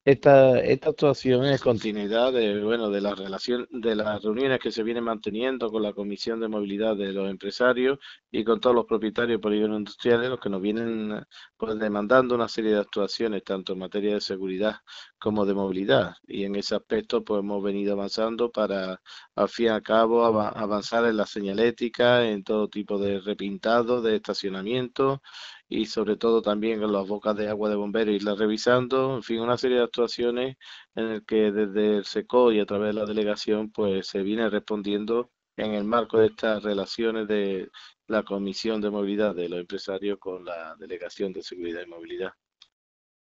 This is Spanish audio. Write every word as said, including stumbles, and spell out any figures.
Esta, esta actuación es continuidad de, bueno, de la relación, de las reuniones que se vienen manteniendo con la Comisión de Movilidad de los Empresarios y con todos los propietarios de polígonos industriales, los que nos vienen eh, pues, demandando una serie de actuaciones, tanto en materia de seguridad como de movilidad. Y en ese aspecto, pues hemos venido avanzando para, al fin y al cabo, ava- avanzar en la señalética, en todo tipo de repintado, de estacionamiento y sobre todo también con las bocas de agua de bomberos irlas revisando, en fin, una serie de actuaciones en el que desde el SECO y a través de la delegación pues se viene respondiendo en el marco de estas relaciones de la Comisión de Movilidad de los Empresarios con la Delegación de Seguridad y Movilidad.